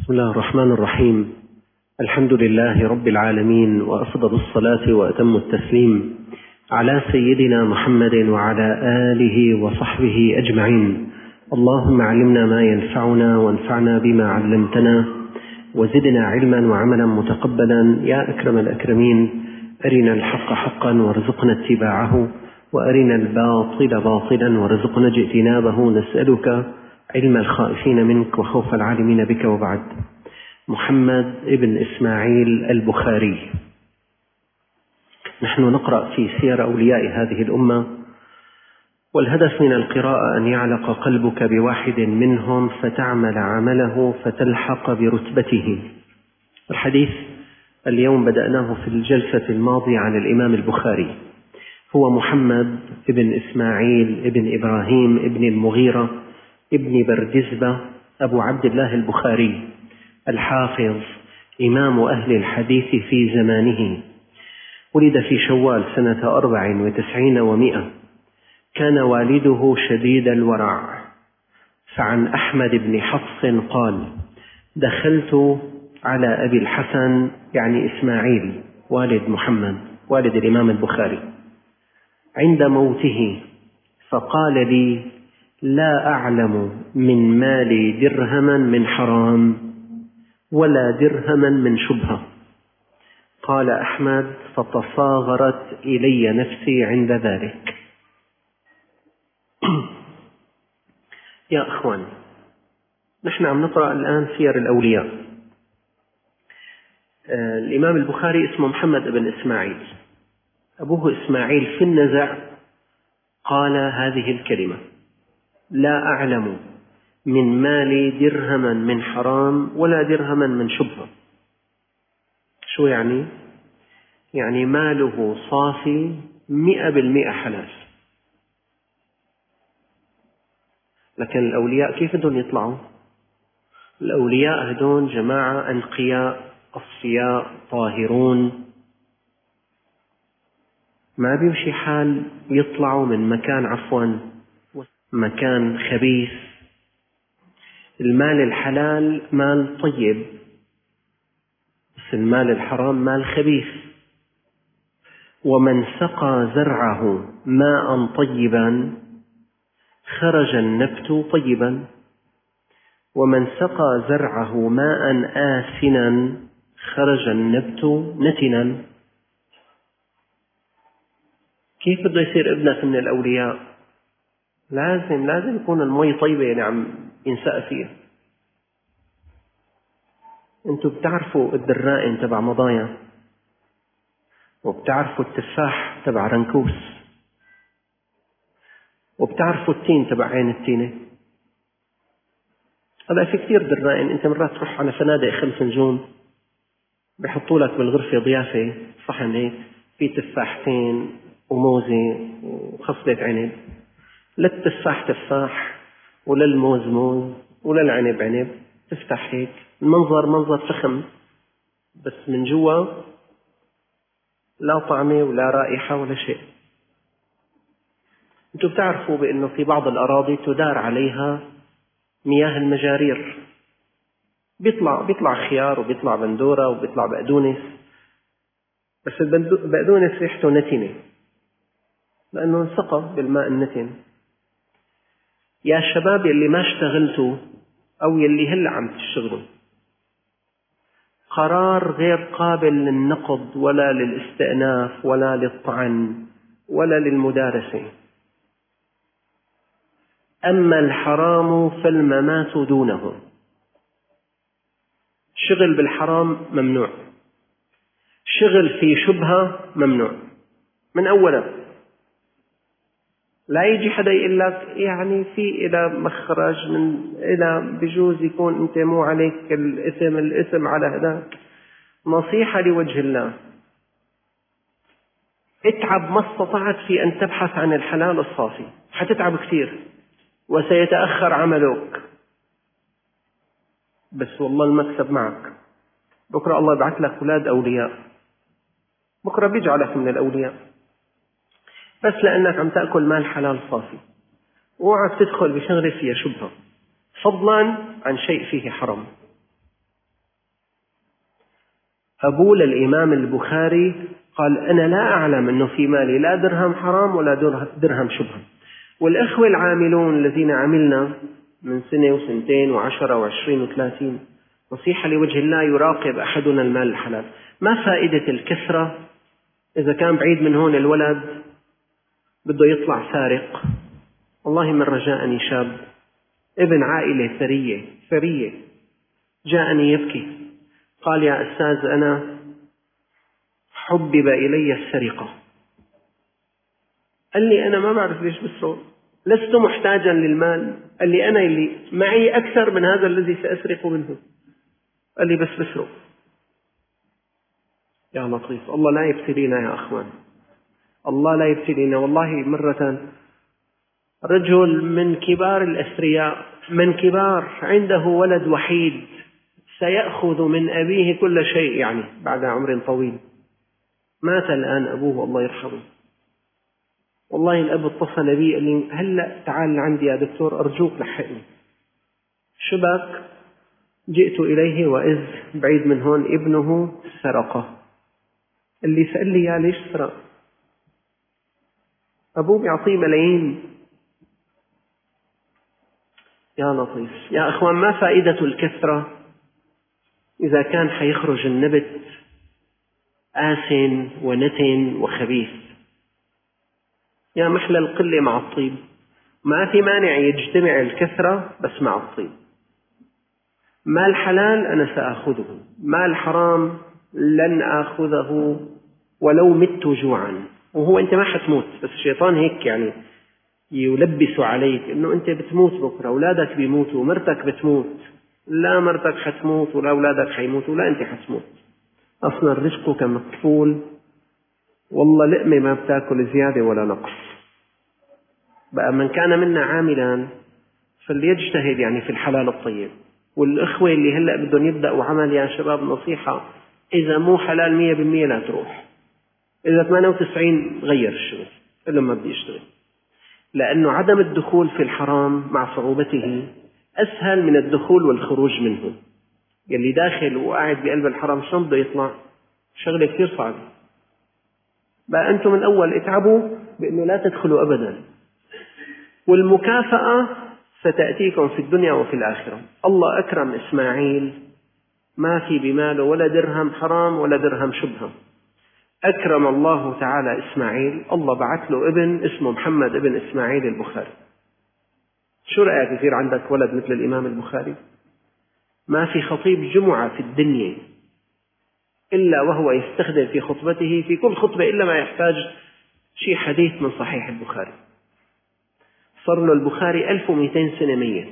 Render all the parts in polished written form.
بسم الله الرحمن الرحيم. الحمد لله رب العالمين، وأفضل الصلاة وأتم التسليم على سيدنا محمد وعلى آله وصحبه أجمعين. اللهم علمنا ما ينفعنا وانفعنا بما علمتنا وزدنا علما وعملا متقبلا يا أكرم الأكرمين. أرنا الحق حقا وارزقنا اتباعه، وأرنا الباطل باطلا وارزقنا اجتنابه. نسألك علم الخائفين منك وخوف العالمين بك. وبعد. محمد ابن إسماعيل البخاري. نحن نقرأ في سير أولياء هذه الأمة، والهدف من القراءة أن يعلق قلبك بواحد منهم فتعمل عمله فتلحق برتبته. الحديث اليوم بدأناه في الجلسة الماضية عن الإمام البخاري، هو محمد ابن إسماعيل ابن إبراهيم ابن المغيرة ابن بردزبة أبو عبد الله البخاري الحافظ، إمام أهل الحديث في زمانه. ولد في شوال سنة 94 و100. كان والده شديد الورع. فعن أحمد بن حفص قال: دخلت على أبي الحسن، يعني إسماعيل والد محمد والد الإمام البخاري، عند موته، فقال لي: لا أعلم من مالي درهما من حرام ولا درهما من شبهة. قال أحمد: فتصاغرت إلي نفسي عند ذلك. يا أخوان، نحن عم نقرأ الآن سير الأولياء. الإمام البخاري اسمه محمد بن إسماعيل، أبوه إسماعيل في النزع قال هذه الكلمة: لا أعلم من مالي درهما من حرام ولا درهما من شبهة. شو يعني؟ يعني ماله صافي 100% حلال. لكن الأولياء كيف بدهم يطلعوا؟ الأولياء هدون جماعة أنقياء أصفياء طاهرون، ما بيمشي حال يطلعوا من مكان خبيث. المال الحلال مال طيب، بس المال الحرام مال خبيث. ومن سقى زرعه ماء طيبا خرج النبت طيبا، ومن سقى زرعه ماء آسنا خرج النبت نتنا. كيف بده يصير ابنك من الأولياء؟ لازم يكون المي طيبة، يعني عم ينسقى فيها. انتوا بتعرفوا الدرائن تبع مضايا، وبتعرفوا التفاح تبع رنكوس، وبتعرفوا التين تبع عين التينة. هذا في كثير درائن. انت مرات تروح على فنادق 5 نجوم، بيحطوا لك بالغرفة ضيافة صحن هيك في تفاحتين وموزة وخصلة عنب. لا التفاح تفاح ولا الموز موز ولا العنب عنب. تفتح هيك المنظر منظر فخم، بس من جوا لا طعمة ولا رائحة ولا شيء. انتم بتعرفوا بأنه في بعض الأراضي تدار عليها مياه المجارير، بيطلع خيار وبيطلع بندورة وبيطلع بقدونس، بس البقدونس ريحته نتنة لأنه انسقى بالماء النتن. يا شباب يلي ما اشتغلتوا أو يلي هلا عم تشتغلوا، قرار غير قابل للنقض ولا للاستئناف ولا للطعن ولا للمدارسة. أما الحرام فالممات دونه. شغل بالحرام ممنوع، شغل في شبهة ممنوع من أولا. لا يجي حدا يقول لك يعني في إلى مخرج من إلى بجوز يكون أنت مو عليك الإثم على هذاك. نصيحة لوجه الله: اتعب ما استطعت في أن تبحث عن الحلال الصافي. حتتعب كثير وسيتأخر عملك، بس والله المكسب معك. بكرة الله يبعث لك أولاد أولياء، بكرة بيجعلك من الأولياء، بس لأنك عم تأكل مال حلال صافي وعم تدخل بشغلة فيها شبهة، فضلا عن شيء فيه حرام. أبوه للإمام البخاري قال أنا لا أعلم أنه في مالي لا درهم حرام ولا درهم شبهة. والإخوة العاملون الذين عملنا من سنة وسنتين و10 و20 و30، نصيحة لوجه الله، يراقب أحدنا المال الحلال. ما فائدة الكثرة إذا كان بعيد من هون الولد بده يطلع سارق؟ والله من رجاءني شاب ابن عائلة ثرية جاءني يبكي قال يا أستاذ أنا حبب إلي السرقة. قال لي أنا ما بعرف ليش بسرق، لست محتاجا للمال. قال لي أنا اللي معي أكثر من هذا الذي سأسرق منه. قال لي بس بسرق. يا لطيف، الله لا يبتلينا يا أخوان، الله لا يبتلينا. والله مرة رجل من كبار الأثرياء، من كبار، عنده ولد وحيد سيأخذ من أبيه كل شيء، يعني بعد عمر طويل. مات الآن أبوه الله يرحمه. والله الأب اتصل بي قال لي هلأ تعال عندي يا دكتور أرجوك لحقني. شبك جئت إليه وإذ بعيد من هون ابنه سرقه. اللي سأل لي يا ليش سرق؟ أبوه بيعطيه ملايين. يا لطيف يا أخوان، ما فائدة الكثرة إذا كان حيخرج النبت آسن ونتن وخبيث. يا محلى القلة مع الطيب، ما في مانع يجتمع الكثرة بس مع الطيب. مال حلال أنا سأخذه، مال حرام لن آخذه ولو مت جوعا. وهو أنت ما حتموت، بس الشيطان هيك يعني يلبس عليك إنه أنت بتموت بكرة، أولادك بيموتوا، مرتك بتموت. لا مرتك حتموت ولا أولادك حيموتوا، لا أنت حتموت. أصلا رزقك مكفول، والله لقمة ما بتاكل زيادة ولا نقص. بقى من كان منا عاملا فليجتهد يعني في الحلال الطيب. والإخوة اللي هلأ بدهم يبدأوا عمل يا شباب، نصيحة، إذا مو حلال 100% لا تروح. إذا 98 غير الشغل إلا ما بدي يشتغل، لأنه عدم الدخول في الحرام مع صعوبته أسهل من الدخول والخروج منه. يلي داخل وقاعد بقلب الحرام شلون بده يطلع؟ شغلة كثير صعبة. بقى أنتم من أول اتعبوا بأنه لا تدخلوا أبدا، والمكافأة ستأتيكم في الدنيا وفي الآخرة. الله أكرم إسماعيل، ما في بماله ولا درهم حرام ولا درهم شبهة. أكرم الله تعالى إسماعيل، الله بعث له ابن اسمه محمد ابن إسماعيل البخاري. شو رأيك يصير عندك ولد مثل الإمام البخاري؟ ما في خطيب جمعة في الدنيا إلا وهو يستخدم في خطبته في كل خطبة إلا ما يحتاج شيء حديث من صحيح البخاري. صار له البخاري 1200 سنة ميت.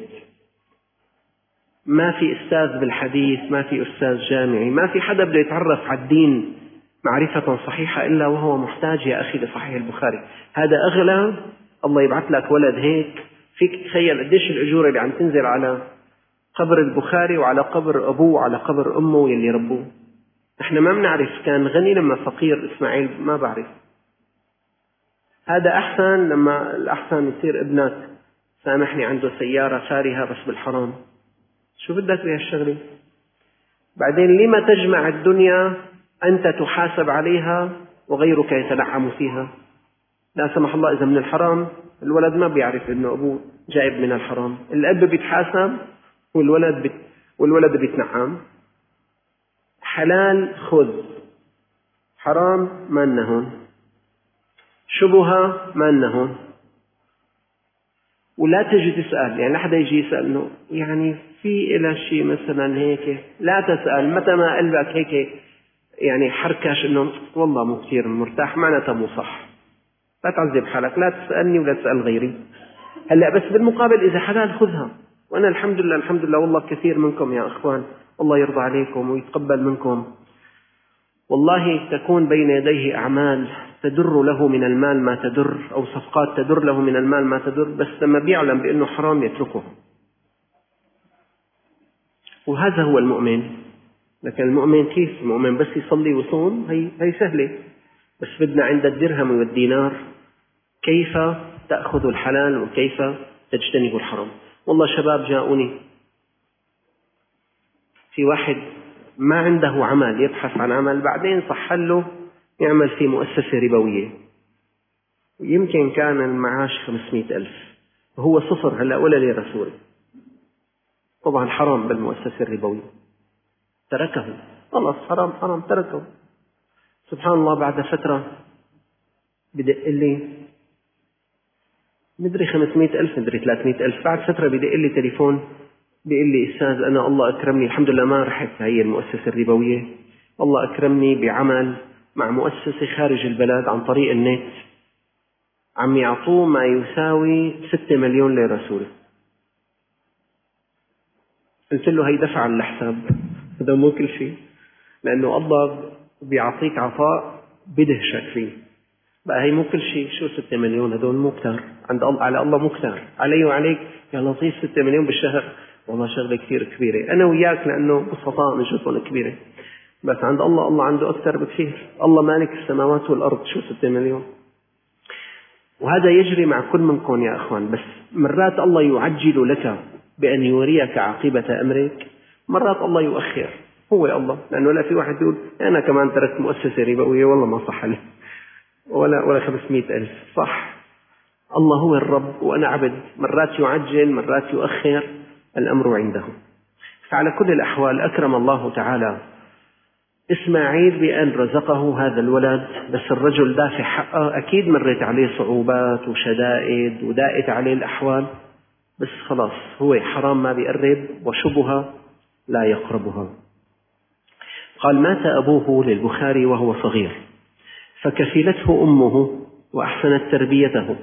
ما في أستاذ بالحديث، ما في أستاذ جامعي، ما في حدا بده يتعرف على الدين معرفة صحيحة إلا وهو محتاج يا أخي لصحيح البخاري. هذا أغلى. الله يبعث لك ولد هيك، فيك تخيل قديش الأجورة اللي عم تنزل على قبر البخاري وعلى قبر أبوه وعلى قبر أمه يلي ربوه. احنا ما بنعرف كان غني لما فقير إسماعيل، ما بعرف. هذا أحسن لما الأحسن يصير ابنك سامحني عنده سيارة فارهة بس بالحرام. شو بدك بهالشغلة؟ بعدين لما تجمع الدنيا أنت تحاسب عليها وغيرك يتنعم فيها؟ لا سمح الله إذا من الحرام الولد ما بيعرف إنه أبوه جايب من الحرام. الأب بيتحاسب والولد بيتنعم. حلال خذ، حرام ما لنا، شبهة ما لنا. ولا تجي تسأل، يعني لا حدا يجي يسأل إنه يعني في إلى شيء مثلا هيك، لا تسأل. متى ما قلبك هيك يعني حركش إنه والله مو كثير مرتاح، معناتها مو صح. لا تعذب حالك، لا تسألني ولا تسأل غيري. هلأ بس بالمقابل إذا حلال خذها. وأنا الحمد لله والله كثير منكم يا أخوان الله يرضى عليكم ويتقبل منكم، والله تكون بين يديه أعمال تدر له من المال ما تدر، أو صفقات تدر له من المال ما تدر، بس لما بيعلم بأنه حرام يتركه. وهذا هو المؤمن. لكن المؤمن كيف؟ المؤمن بس يصلي ويصوم هي سهلة، بس بدنا عند الدرهم والدينار كيف تأخذ الحلال وكيف تجتنب الحرام. والله شباب جاءوني، في واحد ما عنده عمل، يبحث عن عمل، بعدين صح له يعمل في مؤسسة ربوية، يمكن كان المعاش 500,000 وهو صفر هلأ ولا ليرة سوري، طبعا حرام بالمؤسسة الربوية، تركه خلاص، حرام تركه. سبحان الله بعد فترة بدق لي مدري 500,000 مدري 300,000، بعد فترة بدق لي تليفون بيقول لي أستاذ أنا الله أكرمني، الحمد لله ما رحت هي المؤسسة الربوية، الله أكرمني بعمل مع مؤسسة خارج البلد عن طريق النت، عم يعطوه ما يساوي 6 مليون ليرة سوري. قلت له هي دفع على الحساب، هذا مو كل شيء، لأنه الله بيعطيك عطاء بدهشك فيه، بقى هي مو كل شيء. شو 6 مليون هذول مو كتار عند الله، على الله مو كتار، علي وعليك يا لطيف 6 مليون بالشهر والله شغلة كثير كبيرة، أنا وياك لأنه بسطاء نشوفهم كبيرة، بس عند الله الله عنده أكثر بكثير، الله مالك السماوات والأرض، شو 6 مليون. وهذا يجري مع كل منكم يا أخوان، بس مرات الله يعجل لك بأن يوريك عاقبة أمرك، مرات الله يؤخر، هو الله، لأنه لا في واحد يقول أنا كمان تركت مؤسسة ربوية والله ما صح لي ولا 500,000، صح، الله هو الرب وأنا عبد، مرات يعجل مرات يؤخر، الأمر عنده. فعلى كل الأحوال أكرم الله تعالى إسماعيل بأن رزقه هذا الولد، بس الرجل دافع حقه، أكيد مرت عليه صعوبات وشدائد ودائت عليه الأحوال، بس خلاص هو حرام ما بيقرب وشبهة لا يقربها. قال مات أبوه للبخاري وهو صغير فكفلته أمه وأحسنت تربيته.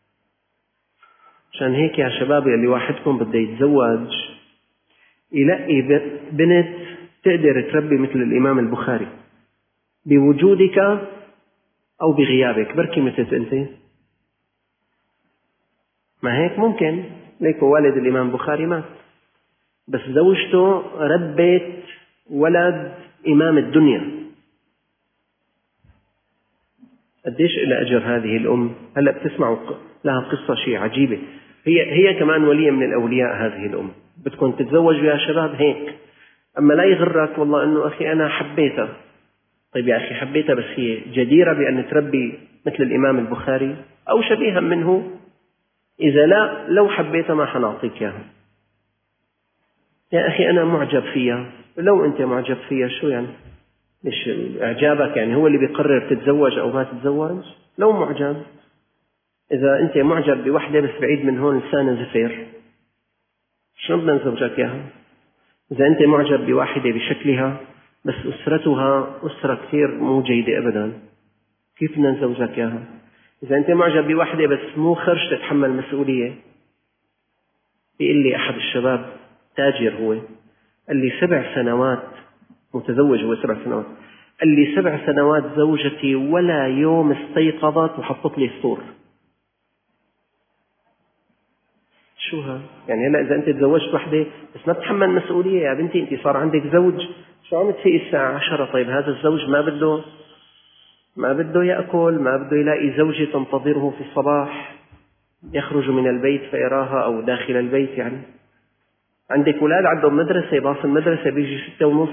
عشان هيك يا شباب اللي واحدكم بده يتزوج يلاقي بنت تقدر تربي مثل الإمام البخاري بوجودك أو بغيابك، بركي متت أنت، ما هيك ممكن ليك والد الإمام البخاري مات، بس زوجته ربت ولد إمام الدنيا، قديش إلى أجر هذه الأم. هلأ بتسمعوا لها قصة شيء عجيبة، هي كمان ولية من الأولياء هذه الأم، بدكم تتزوجوا يا شباب هيك، أما لا يغرك والله أنه أخي أنا حبيتها، طيب يا أخي حبيتها بس هي جديرة بأن تربي مثل الإمام البخاري أو شبيها منه، إذا لا لو حبيتها ما حنعطيك إياها. يا أخي أنا معجب فيها، لو أنت معجب فيها شو يعني، مش إعجابك يعني هو اللي بيقرر تتزوج أو ما تتزوج، لو معجب، إذا أنت معجب بوحدة بس بعيد من هون لسانة زفير شو بدنا نزوجك إياها؟ إذا أنت معجب بواحدة بشكلها بس أسرتها أسرة كثير مو جيدة أبدا، كيف بدنا نزوجك إياها؟ إذا أنت معجب بواحدة بس مو خرج تتحمل مسؤولية. بيقول لي أحد الشباب تاجر هو، قال لي 7 سنوات متزوج، هو 7 سنوات، قال لي 7 سنوات زوجتي ولا يوم استيقظت وحطت لي فطور. شو ها؟ يعني هلا إذا أنت تزوجت وحدة بس ما بتحمل مسؤولية يا بنتي، أنت صار عندك زوج، شو عم تفيق الساعة 10؟ طيب هذا الزوج ما بده يأكل، ما بده يلاقي زوجة تنتظره في الصباح يخرج من البيت فيراها أو داخل البيت. يعني عندك أولاد عندهم مدرسة، باص المدرسة بيجي 6:30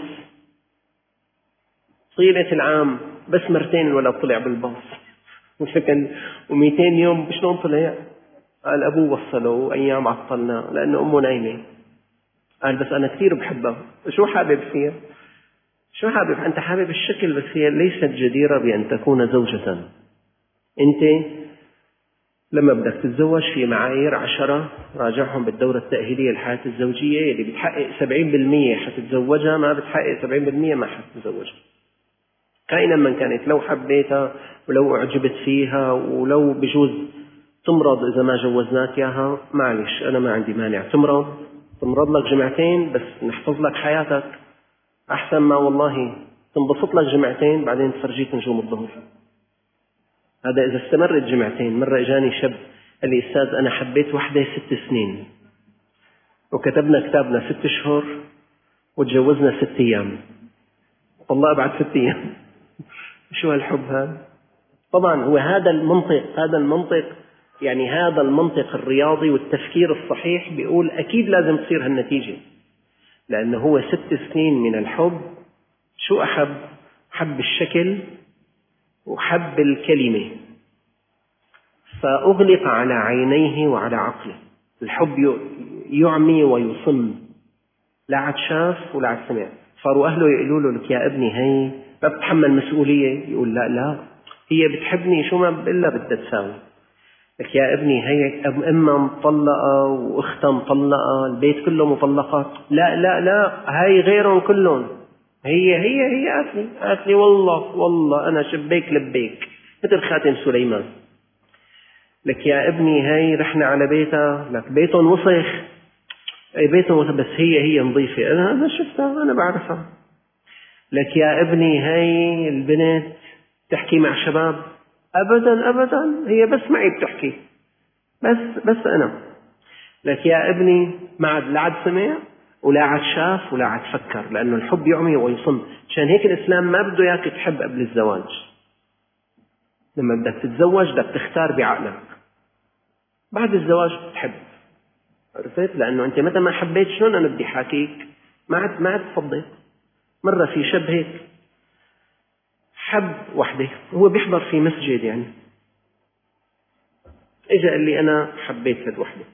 طيلة العام بس 2 الولد طلع بالباص وسكن، و200 يوم شلون طلع؟ قال أبوه وصله وأيام عطلنا لأنه أمه نايمة. قال بس أنا كثير بحبها. شو حابب فيها؟ شو حابب؟ أنت حابب الشكل بس هي ليست جديرة بأن تكون زوجة. أنت لما بدك تتزوج في معايير 10 راجعهم بالدورة التأهيلية للحياة الزوجية، اللي بتحقق 70% حتتزوجها، ما بتحقق 70% ما حتتزوجها كائنا من كانت، لو حبيتها ولو أعجبت فيها ولو بجوز تمرض إذا ما جوزناك إياها، معلش أنا ما عندي مانع تمرض لك 2 جمعتين بس نحفظ لك حياتك، أحسن ما والله تنبسط لك 2 جمعتين بعدين تفرجيك نجوم الظهر. هذا إذا استمرت 2 جمعتين. مرة إجاني شاب قال لي أستاذ أنا حبيت وحدة 6 سنين وكتبنا كتابنا 6 أشهر وتجوزنا 6 أيام، والله بعد 6 أيام. شو هالحب هذا؟ طبعا هو هذا المنطق يعني هذا المنطق الرياضي والتفكير الصحيح بيقول أكيد لازم تصير هالنتيجة، لأنه هو 6 سنين من الحب شو أحب؟ حب الشكل وحب الكلمة، فأغلق على عينيه وعلى عقله. الحب يعمي ويصم، لا عاد شاف ولا عاد سمع. صاروا أهله يقولوا له لك يا ابني هي ما بتحمل مسؤولية، يقول لا هي بتحبني شو ما بقول لها بدها تساوي. لك يا ابني هي أمها مطلقة وأختها مطلقة، البيت كله مطلقات. لا هاي غيرهم كلهم. هي قالت لي والله أنا شبيك لبيك مثل خاتم سليمان. لك يا ابني هاي رحنا على بيتها، لك بيتهم وسخ، أي بيتهم وسخ، بس هي نظيفة، أنا شفتها أنا بعرفها. لك يا ابني هاي البنت تحكي مع شباب، أبدا هي بس معي بتحكي، بس أنا. لك يا ابني ما عاد لا عاد سمع ولا عاد شاف ولا عاد فكر، لأنه الحب يعمي ويصم. عشان هيك الإسلام ما بده إياك تحب قبل الزواج. لما بدك تتزوج بدك تختار بعقلك، بعد الزواج تحب. عرفت؟ لأنه أنت متى ما حبيت شلون أنا بدي حاكيك؟ ما عاد تصدق. مرة في شاب هيك حب وحده، هو بيحضر في مسجد يعني، إجا قال لي أنا حبيت هالوحدة.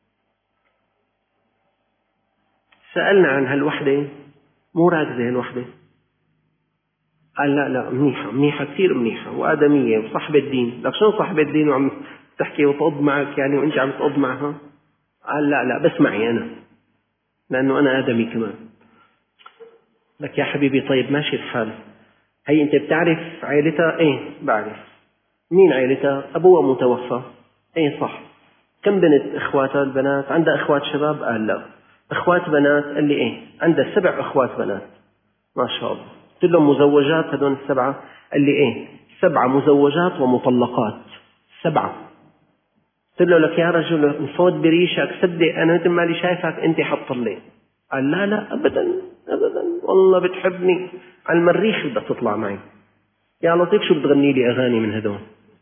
سألنا عن هالوحدة، مو راكزة هالوحدة. قال لا منيحة كثير منيحة وآدمية وصاحبة دين. لك شلون صاحبة دين وعم تحكي وتقض معك يعني وأنت عم تقض معها؟ قال لا بس معي أنا، لأنه أنا آدمي كمان. لك يا حبيبي طيب ماشي الحال، هي أنت بتعرف عائلتها؟ إيه بعرف. مين عائلتها؟ أبوها متوفى. إيه صح. كم بنت إخواتها البنات؟ عندها إخوات شباب؟ قال لا. إخوات بنات؟ قال لي إيه عندها 7 إخوات بنات. ما شاء الله. قلت لهم مزوجات هذول ال7؟ قال لي إيه 7 مزوجات ومطلقات 7. قلت له لك يا رجل نفوت بريشك، صدق أنا مثل ما لي شايفك أنت حطلي. قال لا أبدا والله بتحبني، على المريخ بدك تطلع معي. يا لطيف شو بتغني لي أغاني من هدول.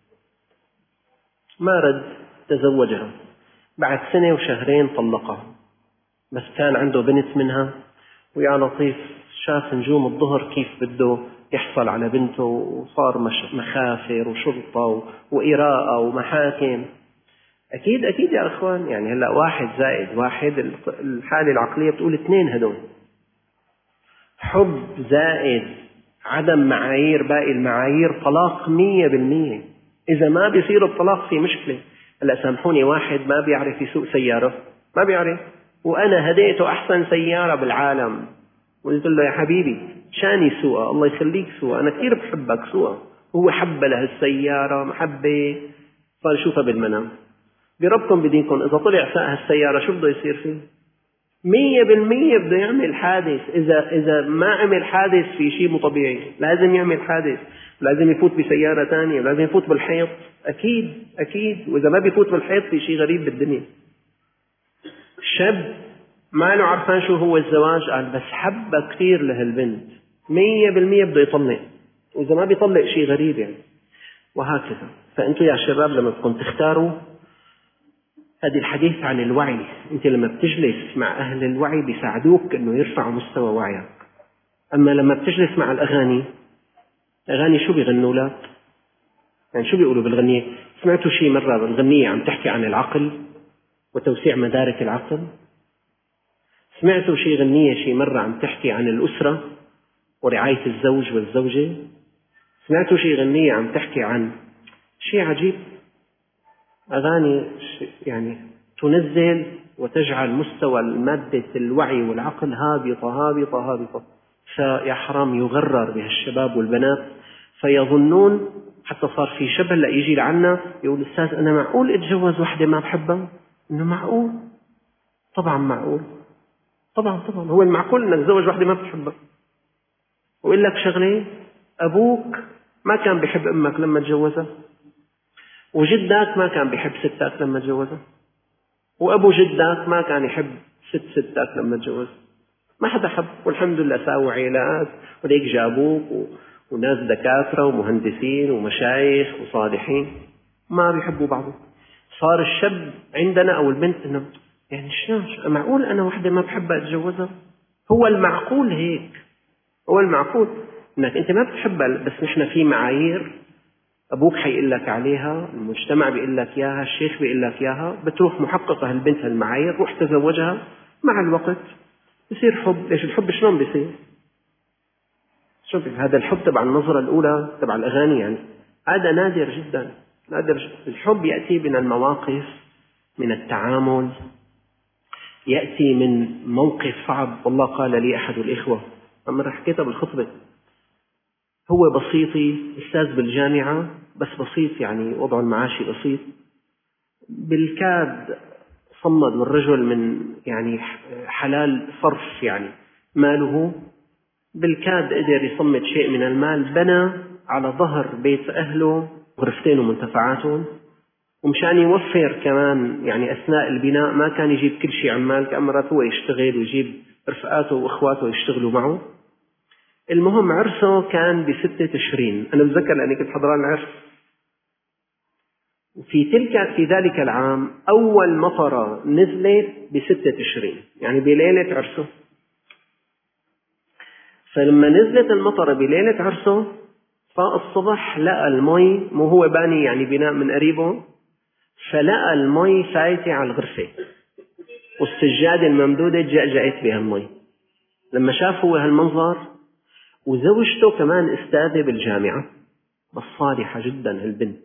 ما رد، تزوجها. بعد 1 سنة وشهرين طلقها، بس كان عنده بنت منها، ويا لطيف شاف نجوم الظهر كيف بده يحصل على بنته، وصار مخافر وشرطة وإراءة ومحاكم. أكيد يا أخوان، يعني هلأ 1+1 الحالة العقلية بتقول 2 هدول. حب زائد عدم معايير باقي المعايير طلاق 100%. إذا ما بيصير الطلاق في مشكلة. هلأ سامحوني، واحد ما بيعرف يسوق سيارة، ما بيعرف، وأنا هديته أحسن سيارة بالعالم، قلت له يا حبيبي شان يسوقها، الله يخليك سوقها، أنا كثير بحبك سوقها. هو حب له السيارة محبة، صار يشوفها بالمنام. بربكم بدينكم إذا طلع ساق هالسيارة شو بده يصير فيه؟ 100% بده يعمل حادث. إذا ما عمل حادث في شيء مو طبيعي، لازم يعمل حادث، لازم يفوت بسيارة ثانية، لازم يفوت بالحيط. أكيد. وإذا ما بيفوت بالحيط في شيء غريب بالدنيا. شاب ما له عرفان شو هو الزواج، قال بس حبة كثير لهالبنت، 100% بده يطلق، وإذا ما بيطلق شيء غريب يعني. وهكذا. فأنتوا يا شباب لما بدكم تختاروا، هذه الحديث عن الوعي. أنت لما بتجلس مع أهل الوعي بيساعدوك أنه يرفعوا مستوى وعيك. أما لما بتجلس مع الأغاني شو بيغنوا لك؟ يعني شو بيقولوا بالغنية؟ سمعتوا شيء مرة بالغنية عم تحكي عن العقل وتوسيع مدارك العقل؟ سمعتوا شيء غنية شيء مرة عم تحكي عن الأسرة ورعاية الزوج والزوجة؟ سمعتوا شيء غنية عم تحكي عن شيء عجيب؟ أغاني يعني تنزل وتجعل مستوى مادة الوعي والعقل هابطة. فيا حرام يغرر بها الشباب والبنات، فيظنون حتى صار في شبه لا يجي لعنا يقول أستاذ أنا معقول أتجوز وحدة ما بحبها؟ إنه معقول؟ طبعا معقول. طبعا هو المعقول إنك تتزوج وحدة ما بتحبها. وإقول لك شغلة، أبوك ما كان بيحب أمك لما تجوزها، وجدك ما كان بيحب ستك لما تجوزها، وأبو جدك ما كان يحب ستك لما تجوز. ما حدا حب، والحمد لله ساووا عائلات، وليك جابوك وناس دكاترة ومهندسين ومشايخ وصالحين ما بيحبوا بعضهم. صار الشاب عندنا أو البنت إنه يعني شلون معقول أنا وحدة ما بحبها أتجوزها؟ هو المعقول هيك، هو المعقول. انك انت ما بتحبها، بس نحن في معايير ابوك حيقول لك عليها، المجتمع بيقول لك اياها، الشيخ بيقول لك اياها، بتروح محققه هالبنت هالمعايير، روح تزوجها، مع الوقت بصير حب. ليش الحب شلون بيصير؟ شوف هذا الحب تبع النظرة الأولى تبع الأغاني، يعني هذا نادر جدا، نادر جدا. الحب يأتي من المواقف، من التعامل، يأتي من موقف صعب. والله قال لي أحد الإخوة، مرة حكيتها بالخطبة، هو بسيطي أستاذ بالجامعة، بس بسيط يعني وضعه المعاشي بسيط، بالكاد صمد والرجل من يعني حلال صرف، يعني ماله بالكاد قدر يصمد شيء من المال، بنى على ظهر بيت أهله غرفتين ومنتفعاتهم، ومشان يوفر كمان يعني أثناء البناء ما كان يجيب كل شيء عمال، كان مرات هو يشتغل ويجيب رفقاته وإخواته يشتغلوا معه. المهم عرسه كان ب6 تشرين، أنا بتذكر لأني كنت حضران العرس. في ذلك العام أول مطرة نزلت ب6 تشرين، يعني بليلة عرسه. فلما نزلت المطرة بليلة عرسه، فاق الصبح لقى المي، مو هو باني يعني بناء من قريبه، فلقى المي فايتة على الغرفة والسجادة الممدودة جأجأت بها المي. لما شاف هو هالمنظر، وزوجته كمان أستاذة بالجامعة، بس صالحة جدا هالبنت،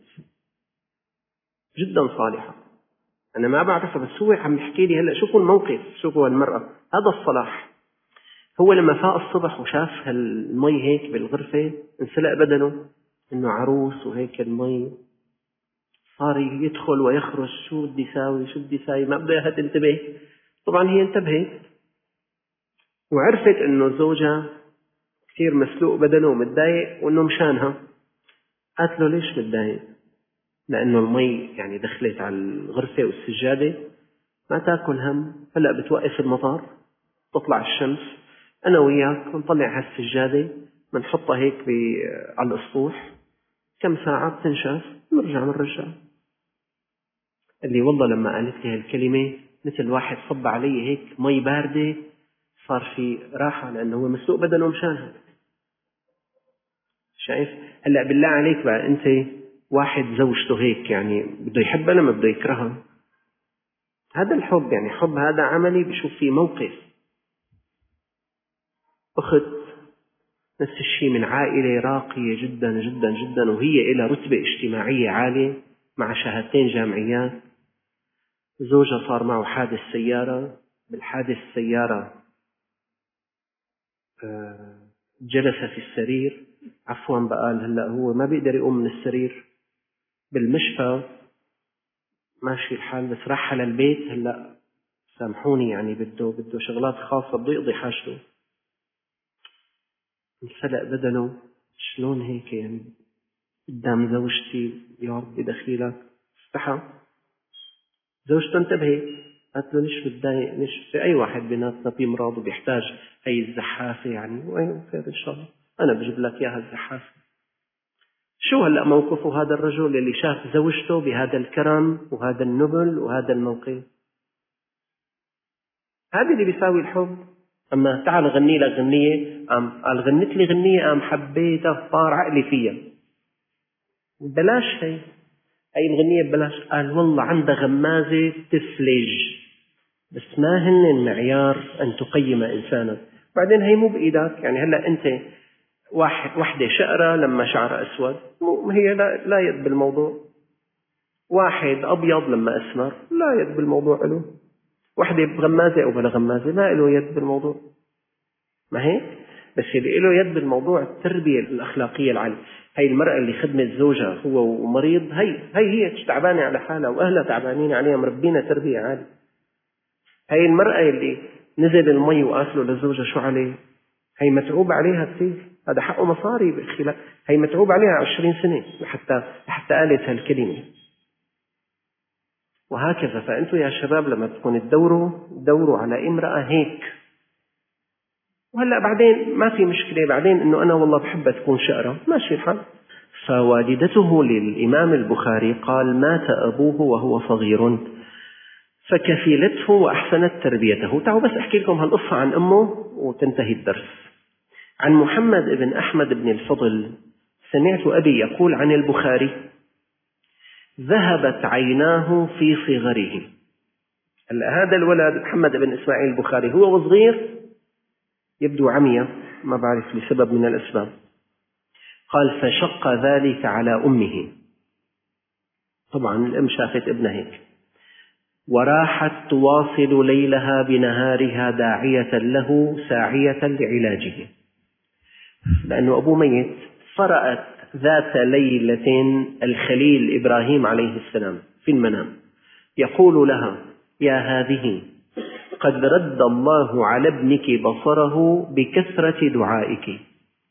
جدا صالحة، أنا ما بعرفها، بس هو عم يحكي لي هلأ شوفوا الموقف، شوفوا هالمرأة، هذا الصلاح. هو لما فاق الصبح وشاف هالمي هيك بالغرفة انسلق بدنه إنه عروس وهيك المي، صار يدخل ويخرج، شو بدي ساوي شو بدي ساوي، ما بدها تنتبه. طبعا هي انتبهت وعرفت إنه زوجها كثير مسلوق بدنه ومتضايق، وإنه مشانها. قالت له ليش متضايق؟ لأنه المي يعني دخلت على الغرفة والسجادة، ما تاكل هم، هلأ بتوقف المطار، تطلع الشمس، أنا وياك بنطلع هالسجادة بنحطها هيك على الأسطوح، كم ساعة بتنشف بنرجع. اللي والله لما قالت لي هالكلمة مثل واحد صب علي هيك مي باردة، صار في راحة، لأنه هو مسلوق بدنه مشانها. شايف؟ هلأ بالله عليك بقى أنت واحد زوجته هيك، يعني بده يحبها لما بده يكرهها؟ هذا الحب، يعني حب هذا عملي، بشوف فيه موقف. أخت نفس الشيء من عائلة راقية جدا جدا جدا، وهي إلى رتبة اجتماعية عالية مع شهادتين جامعيات. زوجها صار معه حادث سيارة، بالحادث السيارة جلس في السرير، عفوا بقال هلأ هو ما بيقدر يقوم من السرير، بالمشفى ماشي الحال، بس راح على البيت هلأ سامحوني يعني بده شغلات خاصة، بده يقضي حاجته. انسلق بدنه، شلون هيك يعني قدام زوجتي، يا رب بدخيلك، استحى. زوجته انتبهت، قالت له ليش متضايق؟ ليش؟ في أي واحد بيناتنا في مرض وبيحتاج هي الزحافة يعني، وين خير إن شاء الله، أنا بجيب لك إياها الزحافة. شو هلأ موقفه هذا الرجل اللي شاف زوجته بهذا الكرم وهذا النبل وهذا الموقف؟ هذا اللي بيساوي الحب. أما تعال غني لك غنية، قال غنت لي غنية حبيتها صار عقلي فيها، بلاش هي الغنية ببلاش. قال والله عندها غمازة تفلج، بس ما هن معيار أن تقيم إنسانا. بعدين هي مو بإيدك، يعني هلأ أنت واحدة شقرة لما شعر أسود، هي لا يد بالموضوع. واحد أبيض لما أسمر لا يد بالموضوع له. واحدة بغمازة أو بلا غمازة لا له يد بالموضوع، ما هيك؟ بس اللي له يد بالموضوع التربية الأخلاقية العالية. هي المرأة اللي خدمت زوجها هو ومريض، هي تعبانة على حالها وأهلها تعبانين عليها، مربينا تربية عالية. هي المرأة اللي نزل المي وقاتله لزوجها شو عليه؟ هي متعوب عليها كثير، هذا حقه مصاري بالخلاف، هي متعوب عليها 20 سنة لحتى قالت هالكلمة. وهكذا. فأنتم يا شباب لما تكون دوروا على امرأة هيك. وهلأ بعدين ما في مشكلة، بعدين إنه أنا والله بحبها تكون شقرة، ماشي الحال. فوالدته للإمام البخاري قال مات أبوه وهو صغير فكفلته وأحسنت تربيته. تعالوا بس أحكي لكم هالقصة عن أمه وتنتهي الدرس. عن محمد بن أحمد بن الفضل سمعت أبي يقول عن البخاري: ذهبت عيناه في صغره. هذا الولد محمد بن إسماعيل البخاري هو صغير يبدو عمية، ما بعرف لسبب من الأسباب. قال: فشق ذلك على أمه، طبعا الأم شافت ابنها هيك، وراحت تواصل ليلها بنهارها داعية له ساعية لعلاجه، لأنه أبوه ميت. فرأت ذات ليلة الخليل إبراهيم عليه السلام في المنام يقول لها: يا هذه، قد رد الله على ابنك بصره بكثرة دعائك.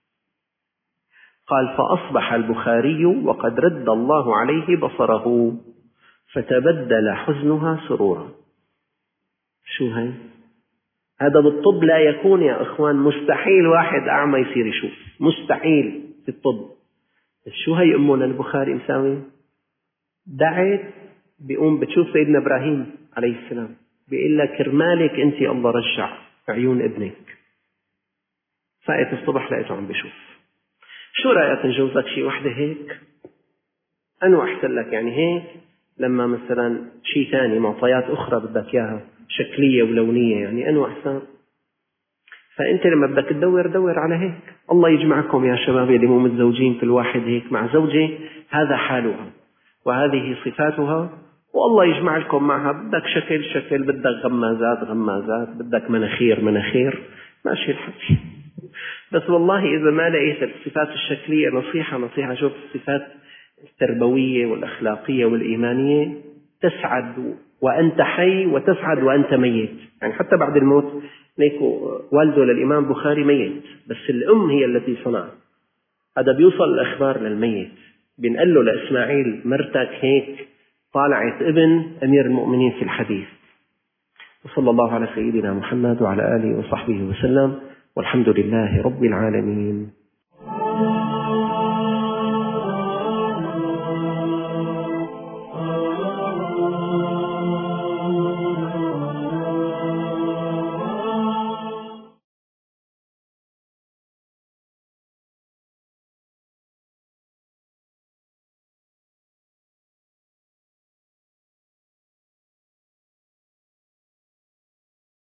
قال: فأصبح البخاري وقد رد الله عليه بصره، فتبدل حزنها سرورا. شو هاي؟ هذا بالطب لا يكون يا إخوان، مستحيل واحد أعمى يصير يشوف، مستحيل في الطب. شو هاي أمنا البخاري مساوي؟ دعت بيقوم بتشوف سيدنا إبراهيم عليه السلام بيقول لك: كرمالك أنت الله رجع عيون ابنك. فايت الصبح لقيته عم بيشوف. شو رأيك نجوزك شي وحدة هيك؟ أنو أحسن لك يعني هيك، لما مثلا شي ثاني معطيات أخرى بدك إياها شكلية ولونية، يعني أنو أحسن؟ فأنت لما بدك تدور على هيك. الله يجمعكم يا شباب اللي مو متزوجين، كل واحد هيك مع زوجه هذا حالها وهذه صفاتها، والله يجمع لكم معها. بدك شكل، بدك غمازات، بدك مناخير، ماشي الحكي. بس والله إذا ما لقيت الصفات الشكلية، نصيحة، شوف الصفات التربوية والأخلاقية والإيمانية، تسعد وأنت حي وتسعد وأنت ميت. يعني حتى بعد الموت، ليكو والده للإمام بخاري ميت، بس الأم هي التي صنعت. هذا بيوصل الأخبار للميت، بنقل له لإسماعيل: مرتك هيك طالعت ابن أمير المؤمنين في الحديث. وصلى الله على سيدنا محمد وعلى آله وصحبه وسلم، والحمد لله رب العالمين.